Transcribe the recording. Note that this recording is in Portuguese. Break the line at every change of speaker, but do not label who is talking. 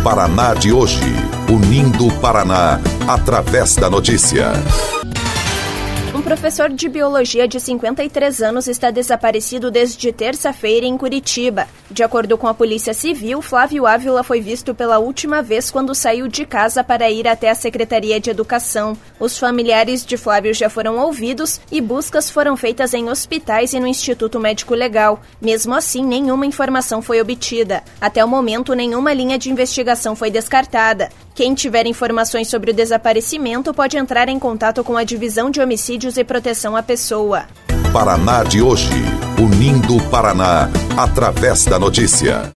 Paraná de hoje, unindo o Paraná através da notícia.
Um professor de biologia de 53 anos está desaparecido desde terça-feira em Curitiba. De acordo com a Polícia Civil, Flávio Ávila foi visto pela última vez quando saiu de casa para ir até a Secretaria de Educação. Os familiares de Flávio já foram ouvidos e buscas foram feitas em hospitais e no Instituto Médico Legal. Mesmo assim, nenhuma informação foi obtida. Até o momento, nenhuma linha de investigação foi descartada. Quem tiver informações sobre o desaparecimento pode entrar em contato com a Divisão de Homicídios e Proteção à Pessoa.
Paraná de hoje, unindo o Paraná através da notícia.